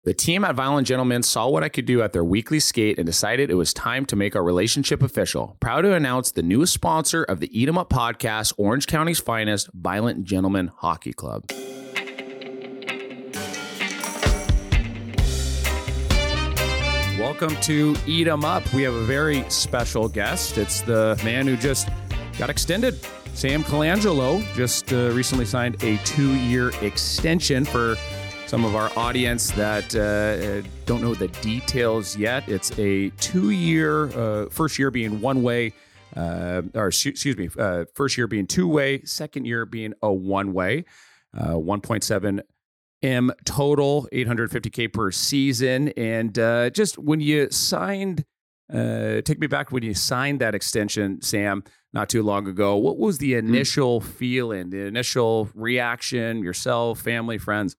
The team at Violent Gentlemen saw what I could do at their weekly skate and decided it was time to make our relationship official. Proud to announce the newest sponsor of the Eat 'em Up podcast, Orange County's finest, Violent Gentlemen Hockey Club. Welcome to Eat 'em Up. We have a very special guest. It's the man who just got extended. Sam Colangelo just recently signed a 2-year extension. For some of our audience that don't know the details yet, it's a 2-year, first year being one-way, first year being two-way, second year being a one-way, 1.7 M total, $850K per season. And just when you signed, take me back when you signed that extension, Sam, not too long ago. What was the initial feeling, the initial reaction, yourself, family, friends?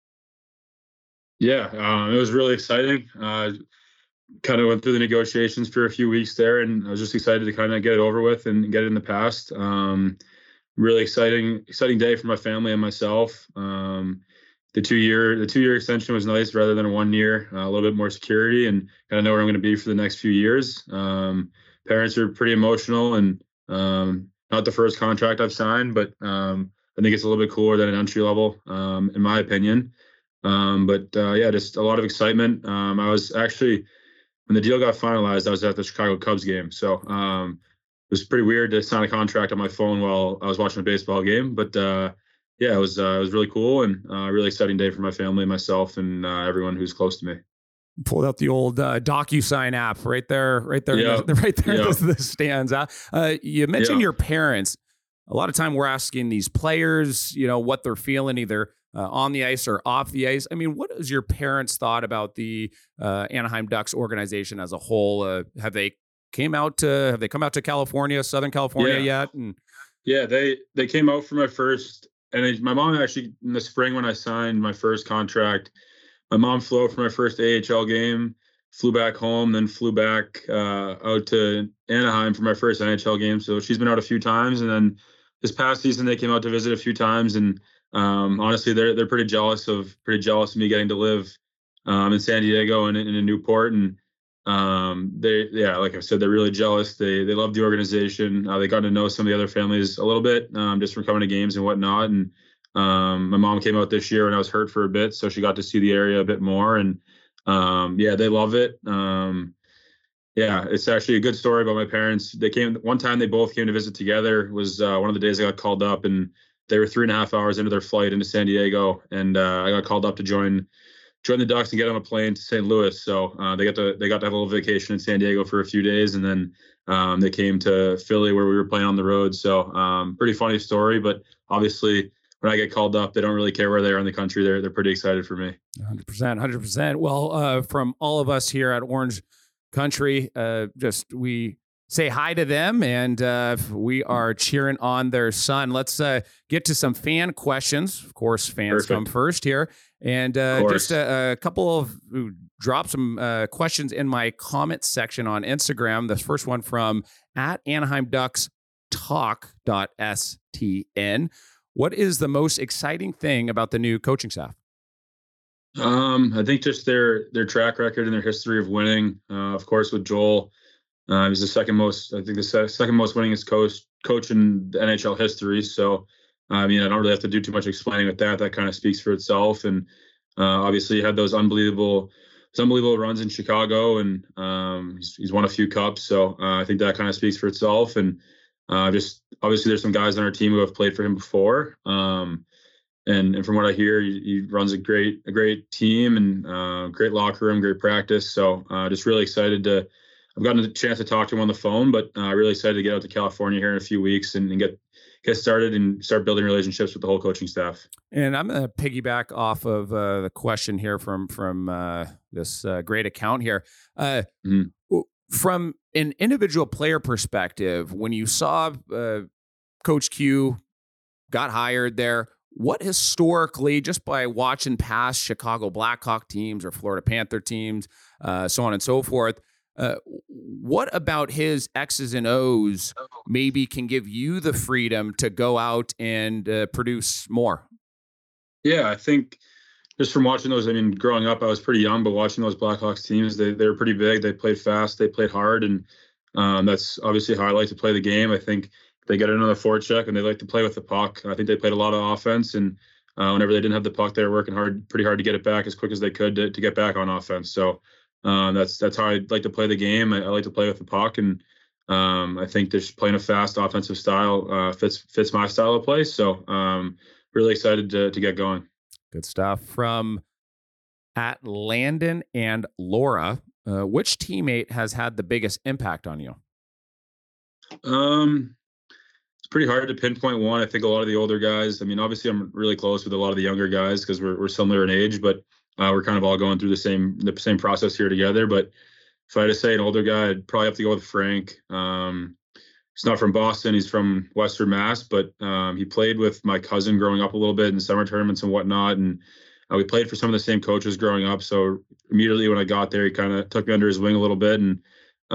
Yeah, it was really exciting. Kind of went through the negotiations for a few weeks there, and I was just excited to kind of get it over with and get it in the past. Really exciting day for my family and myself. The 2-year extension was nice rather than a 1 year, a little bit more security and kind of know where I'm going to be for the next few years. Parents are pretty emotional, and not the first contract I've signed, but I think it's a little bit cooler than an entry level, in my opinion. Yeah, just a lot of excitement. I was actually, when the deal got finalized, I was at the Chicago Cubs game. So it was pretty weird to sign a contract on my phone while I was watching a baseball game. But yeah, it was really cool and a really exciting day for my family, myself, and everyone who's close to me. Pulled out the old DocuSign app right there, Yeah. right there Yeah. in the stands. You mentioned your parents. A lot of time we're asking these players, what they're feeling either on the ice or off the ice. I mean, what has your parents thought about the Anaheim Ducks organization as a whole? Have they come out to California, Southern California yet? And yeah, they came out for my first, and my mom actually, in the spring when I signed my first contract, my mom flew out for my first AHL game, flew back home, then flew back out to Anaheim for my first NHL game. So she's been out a few times, and then this past season they came out to visit a few times, and honestly, they're pretty jealous of me getting to live in San Diego and in Newport, and like I said, they're really jealous. They love the organization. They got to know some of the other families a little bit just from coming to games and whatnot. And my mom came out this year when I was hurt for a bit, so she got to see the area a bit more. And yeah, they love it. Yeah, it's actually a good story about my parents. They came one time. They both came to visit together. It was one of the days I got called up, and they were 3.5 hours into their flight into San Diego, and I got called up to join the Ducks and get on a plane to St. Louis. So they got to have a little vacation in San Diego for a few days, and then they came to Philly where we were playing on the road. So pretty funny story, but obviously when I get called up, they don't really care where they are in the country. They're pretty excited for me. 100%. Well, from all of us here at Orange Country, we say hi to them, and we are cheering on their son. Let's get to some fan questions. Of course, fans come first here. And just a couple of drop some questions in my comment section on Instagram. The first one from @AnaheimDucksTalk.stn. What is the most exciting thing about the new coaching staff? I think just their track record and their history of winning. Of course, with Joel, he's the second most winningest coach in the NHL history. So, I don't really have to do too much explaining with that. That kind of speaks for itself. And obviously, he had those unbelievable runs in Chicago, and he's won a few cups. So I think that kind of speaks for itself. And just obviously, there's some guys on our team who have played for him before. And from what I hear, he runs a great team and great locker room, great practice. So just really excited to. I've gotten a chance to talk to him on the phone, but really excited to get out to California here in a few weeks and get started and start building relationships with the whole coaching staff. And I'm going to piggyback off of the question here from this great account here. From an individual player perspective, when you saw Coach Q got hired there, what historically, just by watching past Chicago Blackhawk teams or Florida Panther teams, so on and so forth, what about his X's and O's maybe can give you the freedom to go out and produce more? Yeah, I think just from watching those, I mean, growing up, I was pretty young, but watching those Blackhawks teams, they were pretty big. They played fast, they played hard, and that's obviously how I like to play the game. I think they get another forecheck and they like to play with the puck. I think they played a lot of offense, and whenever they didn't have the puck, they were working pretty hard to get it back as quick as they could to get back on offense. So that's how I like to play the game. I like to play with the puck, and I think just playing a fast offensive style fits my style of play. So really excited to get going. Good stuff. From at Landon and Laura, which teammate has had the biggest impact on you? It's pretty hard to pinpoint one. I think a lot of the older guys. I mean, obviously, I'm really close with a lot of the younger guys because we're similar in age, but we're kind of all going through the same process here together. But if I had to say an older guy, I'd probably have to go with Frank. He's not from Boston. He's from Western Mass, but he played with my cousin growing up a little bit in summer tournaments and whatnot. And we played for some of the same coaches growing up. So immediately when I got there, he kind of took me under his wing a little bit. And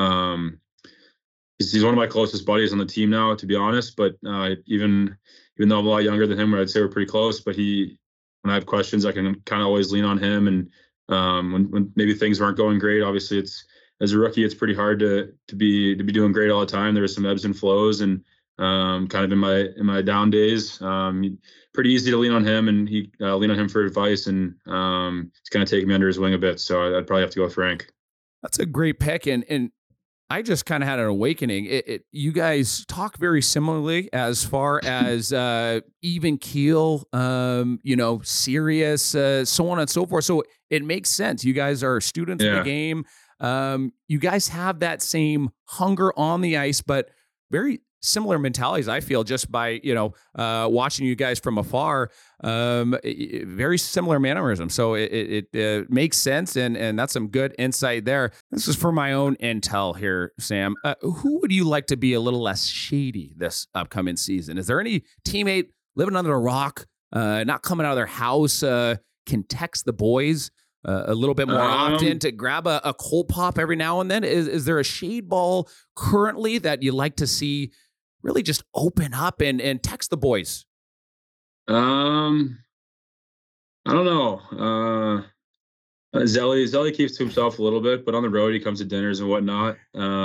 he's one of my closest buddies on the team now, to be honest. But even though I'm a lot younger than him, I'd say we're pretty close. But when I have questions, I can kind of always lean on him. And when maybe things aren't going great, obviously as a rookie, it's pretty hard to be doing great all the time. There was some ebbs and flows, and kind of in my down days, pretty easy to lean on him, and he lean on him for advice, and he's kind of taking me under his wing a bit. So I'd probably have to go with Frank. That's a great pick, and I just kind of had an awakening. You guys talk very similarly as far as even keel, serious, so on and so forth. So it makes sense. You guys are students of the game. You guys have that same hunger on the ice, but very similar mentalities, I feel, just by, watching you guys from afar, very similar mannerisms. So it makes sense. And that's some good insight there. This is for my own intel here, Sam. Who would you like to be a little less shady this upcoming season? Is there any teammate living under a rock, not coming out of their house, can text the boys a little bit more often to grab a cold pop every now and then? Is there a shade ball currently that you like to see really just open up and text the boys? I don't know. Zelly keeps to himself a little bit, but on the road he comes to dinners and whatnot.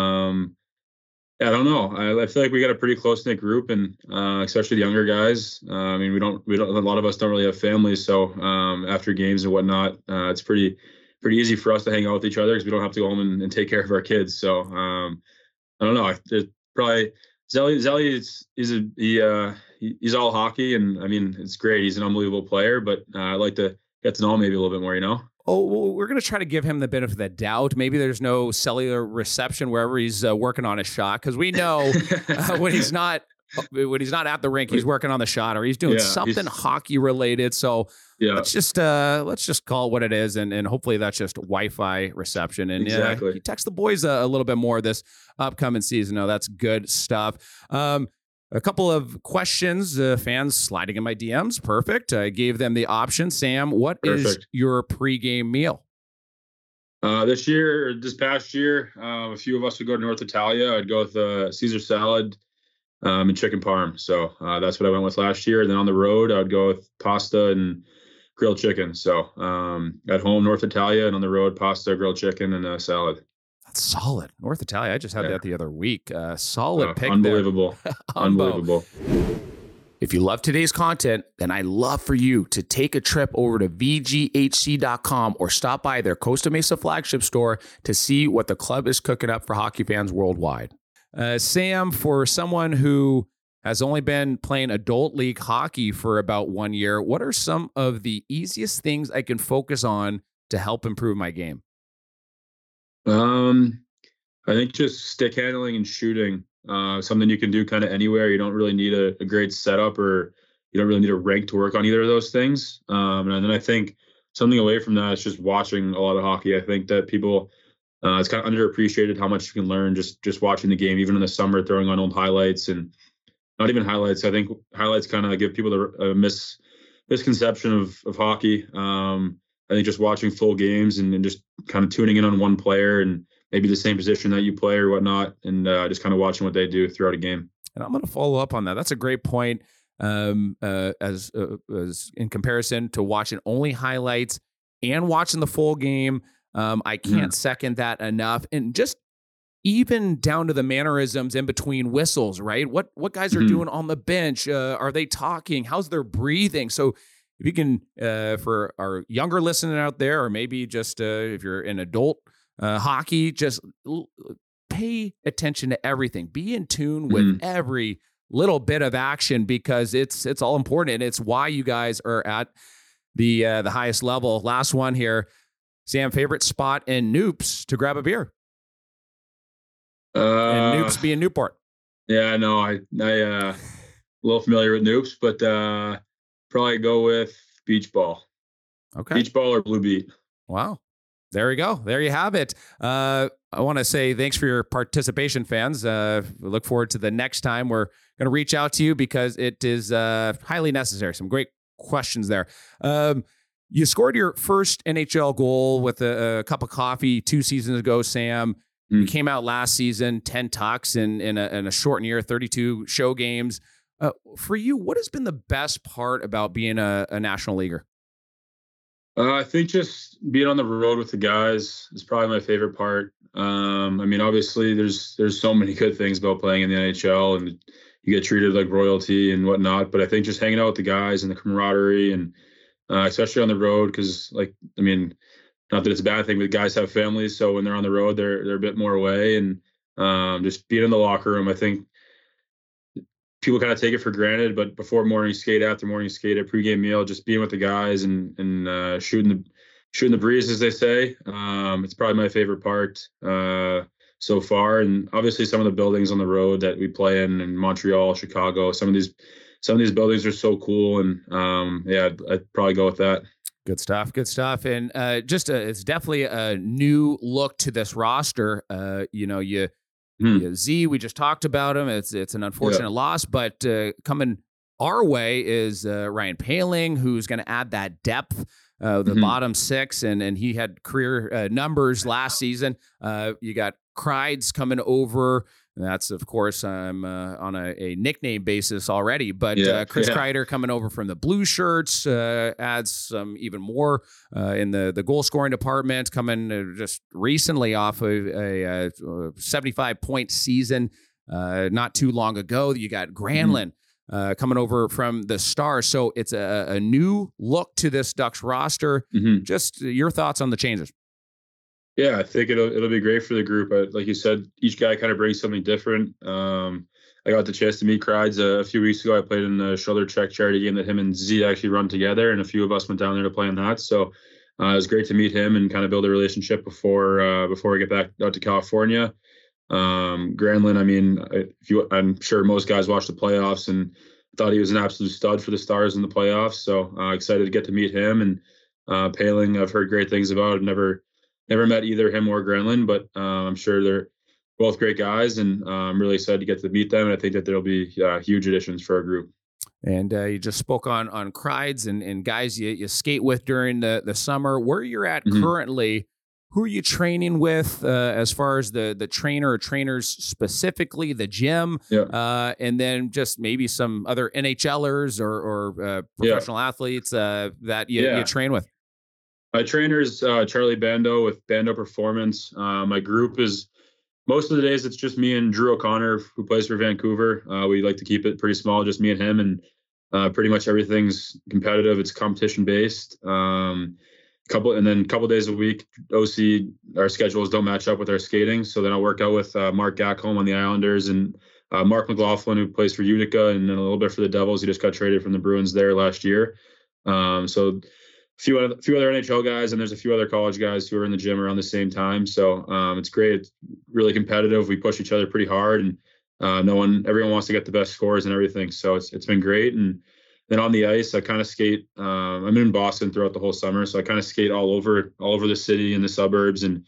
I don't know. I feel like we got a pretty close knit group, and especially the younger guys. I mean, we don't. A lot of us don't really have families, so after games and whatnot, it's pretty easy for us to hang out with each other because we don't have to go home and take care of our kids. So I don't know. There's probably Zelly he's all hockey, and I mean it's great. He's an unbelievable player, but I'd like to get to know him maybe a little bit more. Oh, well, we're going to try to give him the benefit of the doubt. Maybe there's no cellular reception wherever he's working on his shot, because we know when he's not at the rink, he's working on the shot or he's doing something hockey related. So let's just call it what it is, and hopefully that's just Wi-Fi reception. And exactly. You text the boys a little bit more this upcoming season. No, that's good stuff. A couple of questions, fans sliding in my DMs. Perfect. I gave them the option. Sam, what is your pregame meal? This past year, a few of us would go to North Italia. I'd go with Caesar salad and chicken parm. So that's what I went with last year. And then on the road, I would go with pasta and grilled chicken. So at home, North Italia, and on the road, pasta, grilled chicken, and a salad. That's solid. North Italia. I just had that the other week. Solid pick. Unbelievable. Unbelievable. If you love today's content, then I'd love for you to take a trip over to VGHC.com or stop by their Costa Mesa flagship store to see what the club is cooking up for hockey fans worldwide. Sam, for someone who has only been playing adult league hockey for about 1 year, what are some of the easiest things I can focus on to help improve my game? I think just stick handling and shooting, something you can do kind of anywhere. You don't really need a great setup, or you don't really need a rank to work on either of those things. And then I think something away from that is just watching a lot of hockey. I think that people, it's kind of underappreciated how much you can learn just watching the game, even in the summer, throwing on old highlights, and not even highlights. I think highlights kind of give people the misconception of hockey. I think just watching full games and just kind of tuning in on one player and maybe the same position that you play or whatnot, and just kind of watching what they do throughout a game. And I'm going to follow up on that. That's a great point. as in comparison to watching only highlights and watching the full game. I can't second that enough. And just even down to the mannerisms in between whistles, right? What guys are doing on the bench? Are they talking? How's their breathing? So if you can, for our younger listener out there, or maybe just if you're an adult hockey, just pay attention to everything. Be in tune with every little bit of action, because it's all important, and it's why you guys are at the highest level. Last one here, Sam. Favorite spot in Noops to grab a beer? And Noops being Newport. Yeah, no, I a little familiar with Noops, but probably go with Beach Ball. Okay, Beach Ball or Blue Beat. Wow. There you go. There you have it. I want to say thanks for your participation, fans. We look forward to the next time we're going to reach out to you, because it is highly necessary. Some great questions there. You scored your first NHL goal with a cup of coffee 2 seasons ago, Sam. You came out last season, 10 tucks in a shortened year, 32 show games. For you, what has been the best part about being a National Leaguer? I think just being on the road with the guys is probably my favorite part. I mean, obviously, there's so many good things about playing in the NHL, and you get treated like royalty and whatnot. But I think just hanging out with the guys and the camaraderie, and especially on the road, because, like, I mean, not that it's a bad thing, but guys have families, so when they're on the road, they're a bit more away, and just being in the locker room, I think people kind of take it for granted. But before morning skate, after morning skate, a pregame meal, just being with the guys and shooting the breeze, as they say, it's probably my favorite part so far. And obviously, some of the buildings on the road that we play in Montreal, Chicago, some of these buildings are so cool, and yeah, I'd probably go with that. Good stuff. Good stuff. And it's definitely a new look to this roster. Z, we just talked about him. It's an unfortunate loss, but coming our way is Ryan Poehling, who's going to add that depth, the bottom six, and he had career numbers last season. You got Kreids coming over. That's, of course, I'm on a nickname basis already, but Chris Kreider coming over from the Blue Shirts adds some even more in the goal scoring department, coming just recently off of a 75-point season not too long ago. You got Granlund coming over from the Stars. So it's a new look to this Ducks roster. Just your thoughts on the changes. Yeah, I think it'll be great for the group. Like you said, each guy kind of brings something different. I got the chance to meet Kreids a few weeks ago. I played in the Shoulder Check charity game that him and Z actually run together, and a few of us went down there to play in that. So it was great to meet him and kind of build a relationship before we get back out to California. Granlund, I mean, I'm sure most guys watched the playoffs and thought he was an absolute stud for the Stars in the playoffs. So excited to get to meet him. And Poehling, I've heard great things about. I've never met either him or Granlund, but I'm sure they're both great guys, and I'm really excited to get to meet them. And I think that there'll be huge additions for our group. And you just spoke on Kreids and guys you skate with during the summer. Where you're at currently, who are you training with as far as the trainer or trainers specifically, the gym, and then just maybe some other NHLers or professional athletes that you train with? My trainer is Charlie Bando with Bando Performance. My group is, most of the days it's just me and Drew O'Connor, who plays for Vancouver. We like to keep it pretty small, just me and him, and pretty much everything's competitive. It's competition based. Couple days a week, OC, our schedules don't match up with our skating, so then I'll work out with Mark Gackholm on the Islanders, and Mark McLaughlin, who plays for Utica, and then a little bit for the Devils. He just got traded from the Bruins there last year. So a few other NHL guys, and there's a few other college guys who are in the gym around the same time. So it's great. It's really competitive. We push each other pretty hard, and everyone wants to get the best scores and everything. So it's been great. And then on the ice, I kind of skate. I'm in Boston throughout the whole summer, so I kind of skate all over the city and the suburbs. And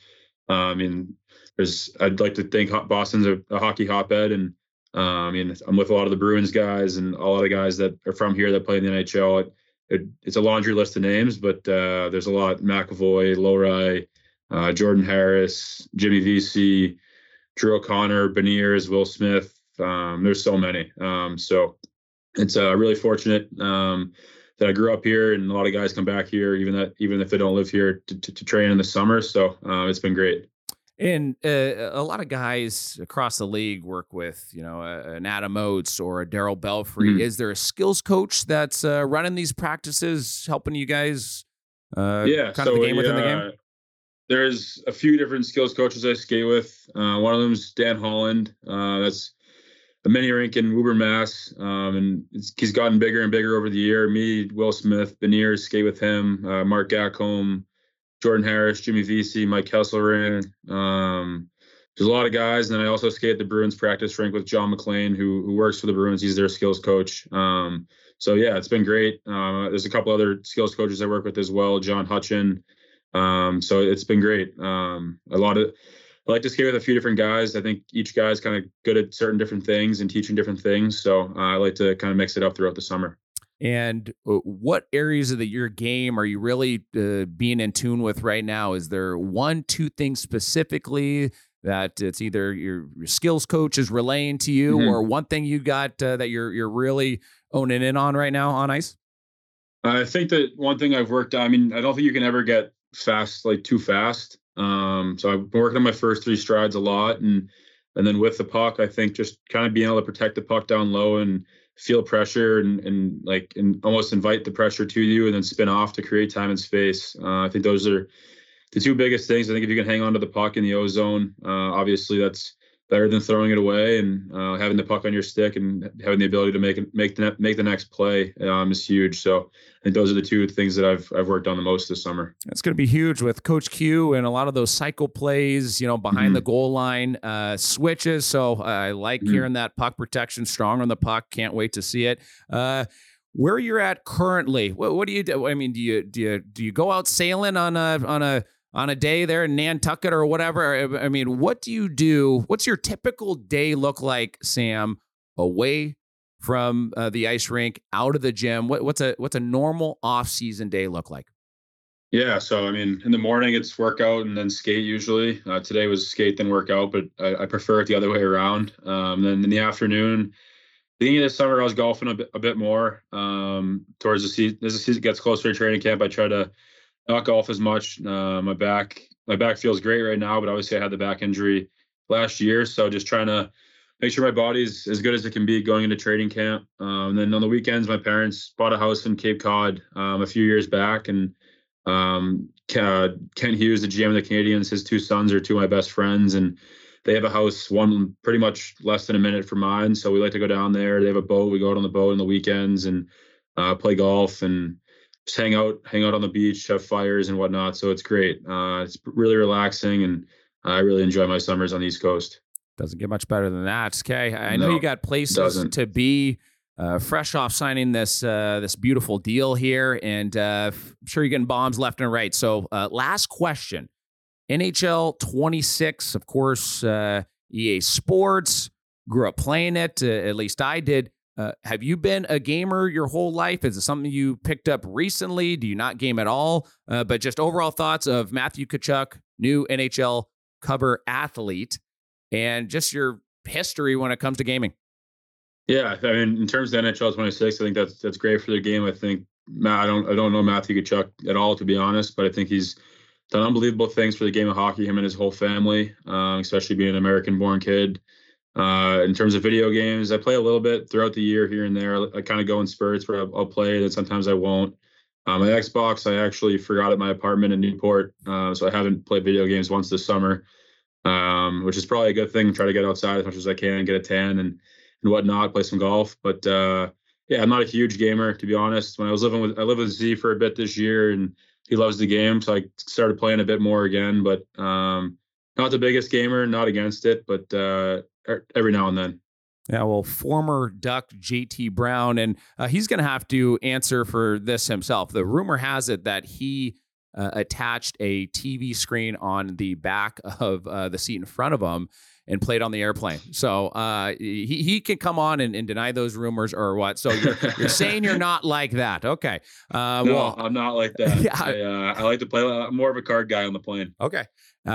I'd like to think Boston's a hockey hotbed, and I'm with a lot of the Bruins guys and a lot of guys that are from here that play in the NHL. It's a laundry list of names, but there's a lot: McAvoy, Lowry, Jordan Harris, Jimmy Vesey, Drew O'Connor, Beniers, Will Smith. There's so many. So it's really fortunate that I grew up here, and a lot of guys come back here, even if they don't live here, to train in the summer. So it's been great. And a lot of guys across the league work with, an Adam Oates or a Daryl Belfry. Mhm. Is there a skills coach that's running these practices, helping you guys Yeah, kind of the so game within the game? there's a few different skills coaches I skate with. One of them is Dan Holland. That's a mini rink in Woburn, Mass. And he's gotten bigger and bigger over the year. Me, Will Smith, Beniers skate with him. Mark Gackholm, Jordan Harris, Jimmy Vesey, Mike Kesselring. There's a lot of guys, and then I also skate at the Bruins practice rink with John McLean, who works for the Bruins. He's their skills coach. So yeah, it's been great. There's a couple other skills coaches I work with as well, John Hutchin. So it's been great. I like to skate with a few different guys. I think each guy's kind of good at certain different things and teaching different things. So I like to kind of mix it up throughout the summer. And what areas of your game are you really being in tune with right now? Is there one, two things specifically that it's either your skills coach is relaying to you, Mhm. or one thing you got that you're really owning in on right now on ice? I think that one thing I've worked on, I mean, I don't think you can ever get fast, like too fast. So I've been working on my first three strides a lot. And then with the puck, I think just kind of being able to protect the puck down low and feel pressure and almost invite the pressure to you and then spin off to create time and space. I think those are the two biggest things. I think if you can hang on to the puck in the O zone, obviously that's better than throwing it away. And having the puck on your stick and having the ability to make the next play is huge. So I think those are the two things that I've worked on the most this summer. It's going to be huge with Coach Q and a lot of those cycle plays, behind the Mhm. goal line switches. So I like Mhm. hearing that puck protection, strong on the puck. Can't wait to see it. Where you're at currently, what do you do? I mean, do you go out sailing on a day there in Nantucket or whatever? I mean, what do you do? What's your typical day look like, Sam, away from the ice rink, out of the gym? What's a normal off season day look like? Yeah, so I mean, in the morning it's workout and then skate usually. Today was skate then workout, but I prefer it the other way around. Then in the afternoon, beginning of the summer, I was golfing a bit more. Towards the season, as the season gets closer to training camp, I try to not golf as much. My back feels great right now, but obviously I had the back injury last year, so just trying to make sure my body's as good as it can be going into training camp. And then on the weekends, my parents bought a house in Cape Cod a few years back, and Kent Hughes, the GM of the Canadians, his two sons are two of my best friends, and they have a house one pretty much less than a minute from mine. So we like to go down there. They have a boat. We go out on the boat on the weekends and play golf and just hang out on the beach, have fires and whatnot. So it's great. It's really relaxing, and I really enjoy my summers on the East Coast. Doesn't get much better than that. Okay, I know you No, got it places doesn't. to be. Fresh off signing this beautiful deal here, and I'm sure you're getting bombs left and right. So, last question: NHL 26, of course, EA Sports. Grew up playing it. At least I did. Have you been a gamer your whole life? Is it something you picked up recently? Do you not game at all? But just overall thoughts of Matthew Tkachuk, new NHL cover athlete, and just your history when it comes to gaming. Yeah, I mean, in terms of NHL 26, I think that's great for the game. I think I don't know Matthew Tkachuk at all, to be honest, but I think he's done unbelievable things for the game of hockey. Him and his whole family, especially being an American-born kid. In terms of video games, I play a little bit throughout the year here and there. I kind of go in spurts where I'll play, and sometimes I won't. My Xbox, I actually forgot at my apartment in Newport, so I haven't played video games once this summer, which is probably a good thing. Try to get outside as much as I can, get a tan and whatnot, play some golf. But yeah, I'm not a huge gamer, to be honest. When I lived with Z for a bit this year, and he loves the game, so I started playing a bit more again. But not the biggest gamer, not against it, but every now and then. Yeah, well, former Duck JT Brown, and he's going to have to answer for this himself. The rumor has it that he attached a TV screen on the back of the seat in front of him and played on the airplane. So he can come on and deny those rumors or what. So you're saying you're not like that. Okay. No, Well, I'm not like that. yeah. I like to play. I'm more of a card guy on the plane, Okay.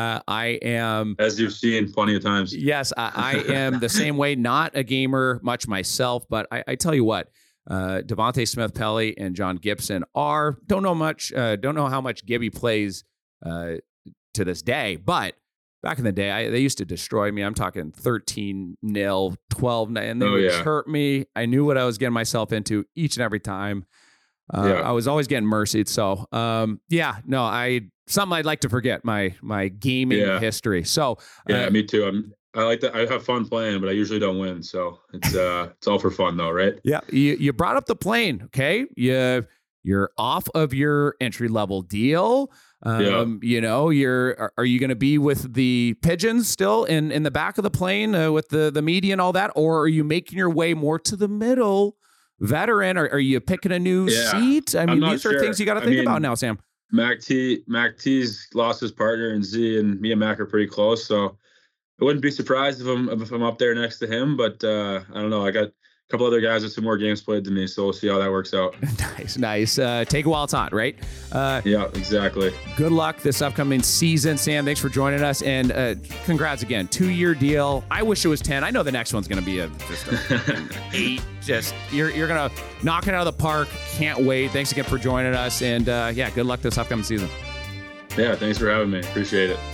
I am. as you've seen plenty of times. Yes, I am the same way. Not a gamer much myself, but I tell you what. Devontae Smith-Pelly and John Gibson are. Don't know how much Gibby plays to this day, but back in the day, they used to destroy me. I'm talking 13-0, 12-0, and they would hurt me. I knew what I was getting myself into each and every time. I was always getting mercied. So, something I'd like to forget, my gaming history. So, me too. I like that. I have fun playing, but I usually don't win. So it's all for fun though, right? Yeah. You brought up the plane. Okay. You're off of your entry level deal. You know, are you going to be with the pigeons still in the back of the plane with the media and all that, or are you making your way more to the middle, veteran? Are you picking a new seat? I mean, these are things you got to think about now, Sam. Mac T's lost his partner, and Z and me and Mac are pretty close, so I wouldn't be surprised if I'm up there next to him. But I don't know. I got a couple other guys with some more games played than me, so we'll see how that works out. Nice. Take a while it's hot, right? Yeah, exactly. Good luck this upcoming season, Sam. Thanks for joining us, and congrats again. 2-year deal. I wish it was 10. I know the next one's going to be just an 8. Just you're going to knock it out of the park. Can't wait. Thanks again for joining us, and good luck this upcoming season. Yeah, thanks for having me. Appreciate it.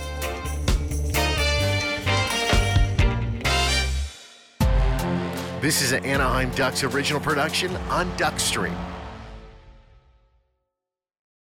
This is an Anaheim Ducks original production on Duckstream.